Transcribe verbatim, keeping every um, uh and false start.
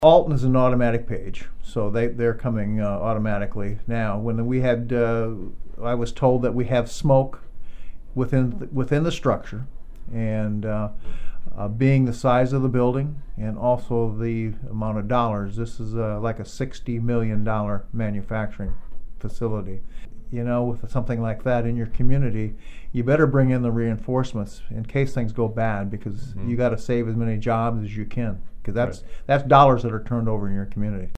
Alton is an automatic page, so they, they're coming uh, automatically now. When we had, uh, I was told that we have smoke within the, within the structure, and uh, uh, being the size of the building and also the amount of dollars, this is uh, like a sixty million dollar manufacturing facility. You know, with something like that in your community, you better bring in the reinforcements in case things go bad, because mm-hmm. you got to save as many jobs as you can, because that's right. that's dollars that are turned over in your community.